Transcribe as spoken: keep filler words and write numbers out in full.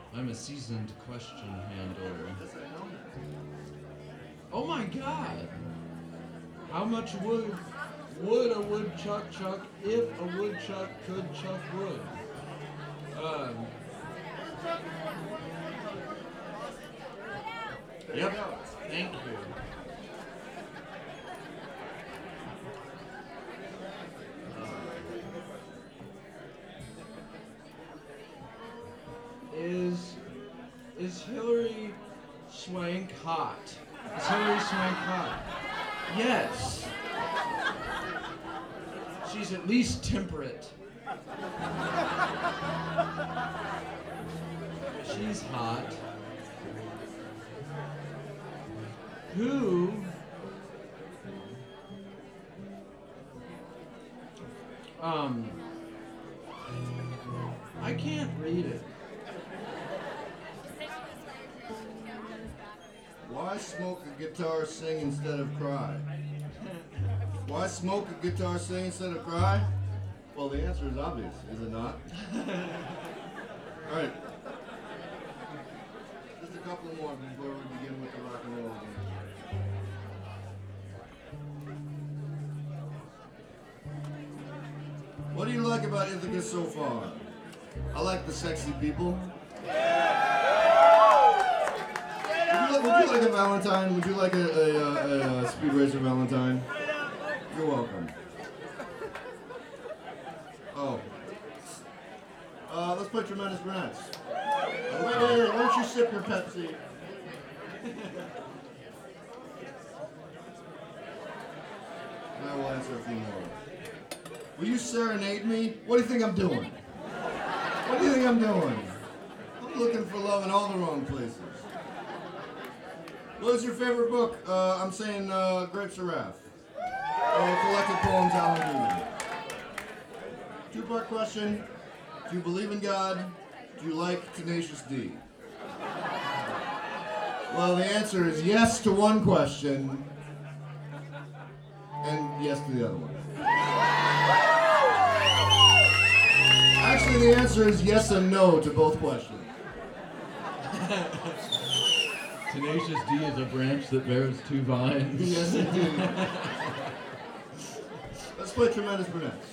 I'm a seasoned question handler. Oh my god! How much wood would a woodchuck chuck if a woodchuck could chuck wood? Um, yep, thank you. Is is Hillary Swank hot? Is Hillary Swank hot? Yes. She's at least temperate. She's hot. Who um I can't read it. Why smoke a guitar, sing instead of cry? Why smoke a guitar, sing instead of cry? Well, the answer is obvious, is it not? All right. Just a couple more before we begin with the rock and roll again. What do you like about Ithaca so far? I like the sexy people. Would you, like, would you like a Valentine? Would you like a, a, a, a Speed Racer Valentine? You're welcome. Oh. Uh, let's play Tremendous Brunettes. Uh, wait, wait, wait. Why don't you sip your Pepsi? And I will answer a few more. Will you serenade me? What do you think I'm doing? What do you think I'm doing? I'm looking for love in all the wrong places. What is your favorite book? Uh, I'm saying uh, Grapes of Wrath. Uh, collected poems, Alan Newman. Two-part question. Do you believe in God? Do you like Tenacious D? Well, the answer is yes to one question and yes to the other one. Actually, the answer is yes and no to both questions. Tenacious D is a branch that bears two vines. Yes, indeed. Let's play Tremendous Brunettes.